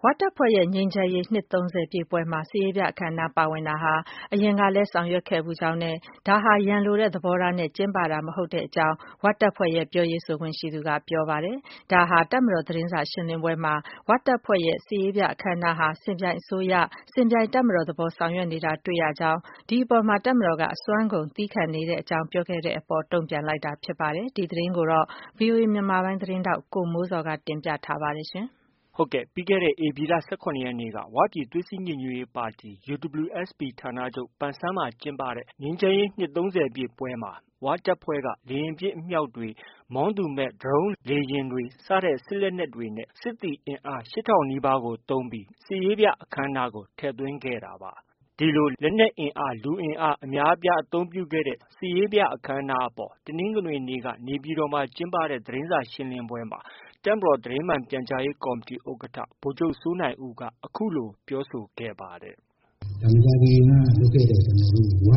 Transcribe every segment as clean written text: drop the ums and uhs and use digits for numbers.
ဝတပ်ဖွဲ့ရဲ့ငြိမ်းချမ်းရေးနှစ်30ပြည့်ပွဲမှာစစ်ရေးပြအခမ်းအနားပါဝင်တာဟာအရင်ကလည်းဆောင်ရွက်ခဲ့ဖူးကြောင်းနဲ့ဒါဟာရန်လိုတဲ့သဘောထားနဲ့ကျင်းပတာမဟုတ်ကြောင်းဝတပ်ဖွဲ့ရဲ့ပြောရေးဆိုခွင့်ရှိသူကပြောပါတယ်။ဒါဟာတပ်မတော်သတင်းစာရှင်းလင်းပွဲမှာဝတပ်ဖွဲ့ရဲ့စစ်ရေးပြအခမ်းအနားဟာစင်ပြိုင်အစိုးရစင်ပြိုင်တပ်မတော်သဘောဆောင်ရွက်နေတာတွေ့ရကြောင်းဒီအပေါ်မှာတပ်မတော်ကအစွမ်းကုန်သီးခံနေကြောင်းပြောခဲ့တဲ့အပေါ်တုံ့ပြန်လိုက်တာဖြစ်ပါတယ်။ဒီသတင်းကိုတော့ VOA မြန်မာပိုင်းသတင်းထောက်ကိုမိုးဇော်ကတင်ပြထားပါတယ်။ဟုတ်ကဲ့ပြီးခဲ့တဲ့ဧပြီလ ၁၇ ရက်နေ့ကဝပြည်သွေးစည်းညီညွတ်ရေးပါတီ UWSP ဌာနချုပ်ပန်ဆန်းမှာကျင်းပတဲ့ငြိမ်းချမ်းရေးနှစ်30ပြည့်ပွဲမှာဝတပ်ဖွဲ့ကလေယာဉ်ပစ်အမြောက်တွေမောင်းသူမဲ့ဒရုန်းလေယာဉ်တွေစတဲ့စစ်လက်နက်တွေနဲ့စစ်သည်အင်အား 8000 နီးပါးကိုသုံးပြီးစစ်ရေးပြအခမ်းအနားကိုထည့်သွင်းခဲ့တာပါ။ဒီလိုလက်နက်အင်အားလူအင်အားအများအပြားအသုံးပြုခဲ့တဲ့စစ်ရေးပြအခမ်းအနားအပေါ်တနင်္ဂနွေနေ့ကနေပြည်တော်မှာကျင်းပတဲ့သတင်းစာရှင်းလင်းပွဲမှာတပ်မတော်သတင်းမှန်ပြန်ကြားရေးကော်မတီဥက္ကဋ္ဌဗိုလ်ချုပ်စိုးနိုင်ဦးကအခုလိုပြောဆိုခဲ့ပါတယ်။ဒါမကြခင်ကလုပ်ခဲ့တဲ့ဝရဲ့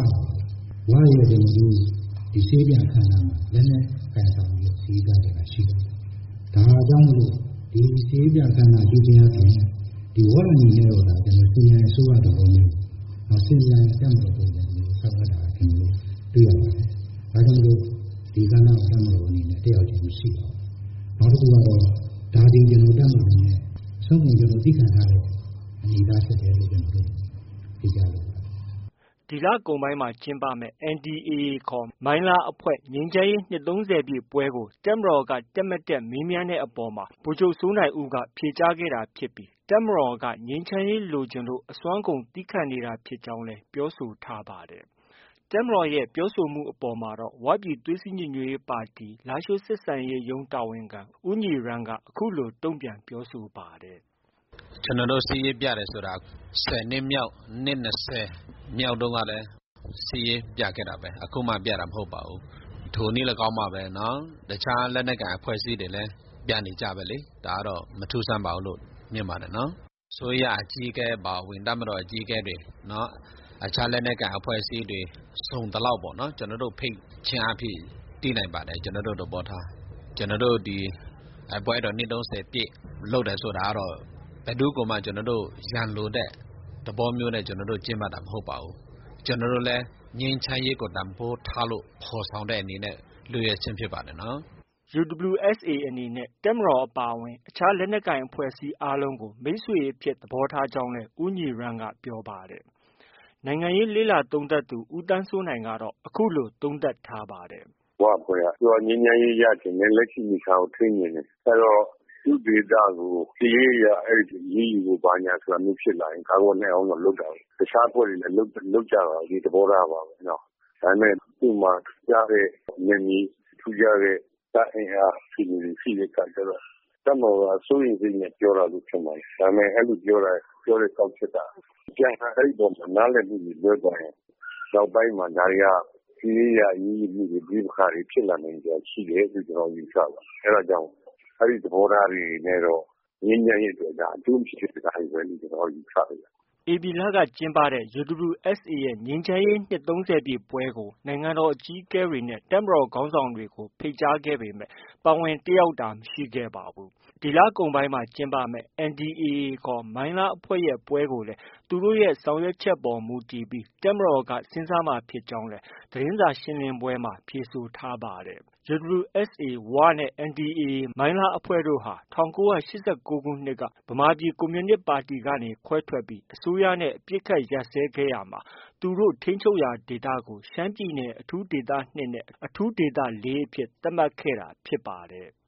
ဒီစေးပြအခမ်းအနားမှာလက်နက်ကိုင်ဆောင်ပြီးစီးကားတယ်ရှိတယ်။ဒါကြောင့်မလို့ဒီစေးပြအခမ်းအနားပြုခြင်းအပြင်ဒီဝရဏီနဲ့တော့ကျွန်တော်စီရင်အစိုးရတော်မျိုးစင်ပြန်တက်မလို့ပုံစံမျိုးဆောက်ရတာကျွန်တော်တွေ့ရပါတယ်။ဒါကြောင့်မလို့ဒီကဏ္ဍတက်မလို့အနေနဲ့တယောက်ချင်းရှိပါနောက်တစ်ခုကတော့ဒါဒီကျွန်တော်တက်မလို့နဲ့ဆုံးဖြတ်ကျွန်တော်သိခံထားတဲ့အနေအထားဖြစ်တယ်လို့ကျွန်တော်တို့သိကြတယ်ဒီလကုန်ပိုင်းမှာကျင်းပမဲ့ NDAA ခေါ်မိုင်းလားအဖွဲ့ငြိမ်းချမ်းရေးနှစ်30ပြည့်ပွဲကိုတပ်မတော်ကတက်မတက်မေးမြန်းတဲ့အပေါ်မှာဗိုလ်ချုပ်စိုးနိုင်ဦးကဖြေကြားခဲ့တာဖြစ်ပြီးတပ်မတော်ကငြိမ်းချမ်းရေးလိုချင်လို့အစွမ်းကုန်သီးခံနေတာဖြစ်ကြောင်းလည်းပြောဆိုထားပါတယ်။တပ်မတော်ရဲ့ပြောဆိုမှုအပေါ်မှာတော့ဝပြည်သွေးစည်းညီညွတ်ရေးပါတီလားရှိုးစစ်ဆင်ရေးရုံးတာဝန်ခံဦးညီရန်းကအခုလိုတုံ့ပြန်ပြောဆိုပါတယ်။ကျွန်တော်တို့စစ်ရေးပြတယ်ဆိုတာ10နှစ်မြောက်နှစ်20မြောက်တုန်းကလည်းစစ်ရေးပြခဲ့တာပဲအခုမှပြတာမဟုတ်ပါဘူးထိုနည်းလည်းကောင်းပါပဲเนาะတခြားလက်နက်ကိုင်အဖွဲ့အစည်းတွေလည်းပြနေကြပဲလေဒါကတော့မထူးဆန်းပါဘူးလို့မြင်ပါတယ်เนาะဆိုရအကြီးကဲပါဝင်တပ်မတော်အကြီးကဲတွေเนาะအခြားလက်နက်ကိုင်အဖွဲ့အစည်းတွေစုံတလောက်ပေါ့เนาะကျွန်တော်တို့ဖိတ်ချင်းအဖြစ်တည်နိုင်ပါတယ်ကျွန်တော်တို့သဘောထားကျွန်တော်တို့ဒီပွဲတော်နှစ်30ပြည့်လုပ်တယ်ဆိုတာကတော့ဘယ်သူကမှကျွန်တော်တို့ရန်လိုတဲ့သဘောမျိုးနဲ့ကျွန်တော်တို့ကျင့်ပတာမဟုတ်ပါဘူးကျွန်တော်တို့လည်းငြိမ်းချမ်းရေးကိုတန်ဖိုးထားလို့ဖော်ဆောင်တဲ့အနေနဲ့လူရချင်းဖြစ်ပါတယ်နော် UWSA အနေနဲ့တပ်မတော်အပါအဝင်အခြားလက်နက်ကိုင်အဖွဲ့အစည်းအားလုံးကိုမိတ်ဆွေအဖြစ်သဘောထားကြောင်းလည်းဦးညီရန်းကပြောပါတယ်။နိုင်ငံရေးလေ့လာသုံးသပ်သူဦးသန်းစိုးနိုင်ကတော့အခုလိုသုံးသပ်ထားပါတယ်။ဝအဖွဲ့ကသူကငြိမ်းချမ်းရေးရချင်တယ်လက်ရှိမိသားကိုထိန်းနေတယ်။အဲတော့သူ့ဒေသကိုစီးရေးရအဲ့ဒီရေးယူဖို့ဘာညာဆိုတာမျိုးဖြစ်လာရင်ကာကွယ်နိုင်အောင်တော့လုပ်တာ။တခြားအဖွဲ့တွေလည်းလုပ်ကြတာဒီသဘောထားပါပဲနော်။ဒါပေမဲ့သူ့မှာကြားတဲ့နေမီထူကြတဲ့တပ်အင်အားရှိတဲ့အခါကျတော့တပ်မတော်ကစိုးရိမ်စိတ်နဲ့ပြောတာလို့ထင်ပါတယ်။ဒါပေမဲ့အဲ့လိုပြောတဲ့ကောက်ချက်တာပြန်အဲ့ဒီပေါ်မှာနားလည်မှုတွေလွဲသွားရင်နောက်ပိုင်းမှာဒါတွေကစီးရေးရရေးမှုတွေဒီခါတွေဖြစ်လာနိုင်ကြရှိတယ်လို့ကျွန်တော်ယူဆပါ။အဲ့ဒါကြောင့်အဲ့ဒီသဘောထားတွေနဲ့တော့ငြင်းညံ့ရတဲ့ဒါအကျိုးဖြစ်တဲ့အားတွေပဲလို့ကျွန်တော်ယူဆပါတယ်ဧပြီလကကျင်းပတဲ့ UWSA ရဲ့ငြိမ်းချမ်းရေးနှစ်30ပြည့်ပွဲကိုနိုင်ငံတော်အကြီးအကဲတွေနဲ့တပ်မတော်ခေါင်းဆောင်တွေကိုဖိတ်ကြားခဲ့ပေမဲ့ပါဝင်တက်ရောက်တာမရှိခဲ့ပါဘူး။ဒီလကုန်ပိုင်းမှာကျင်းပမဲ့ NDAA ခေါ်မိုင်းလားအဖွဲ့ရဲ့ပွဲကိုလည်းသူတို့ရဲ့ဆောင်ရွက်ချက်ပေါ်မူတည်ပြီးတပ်မတော်ကစဉ်းစားမှာဖြစ်ကြောင်းလည်းသတင်းစာရှင်းလင်းပွဲမှာဖြေဆိုထားပါတယ်။ UWSA ဝနဲ့ NDAA မိုင်းလားအဖွဲ့တို့ဟာ1989ခုနှစ်ကဗမာပြည်ကွန်မြူနစ်ပါတီကနေခွဲထွက်ပြီးအစိုးရနဲ့အပစ်အခတ်ရပ်စဲခဲ့ရာမှာသူတို့ထိန်းချုပ်ရာဒေသကိုရှမ်းပြည်နယ်အထူးဒေသ2နဲ့အထူးဒေသ4အဖြစ်သတ်မှတ်ခဲ့တာဖြစ်ပါတယ်။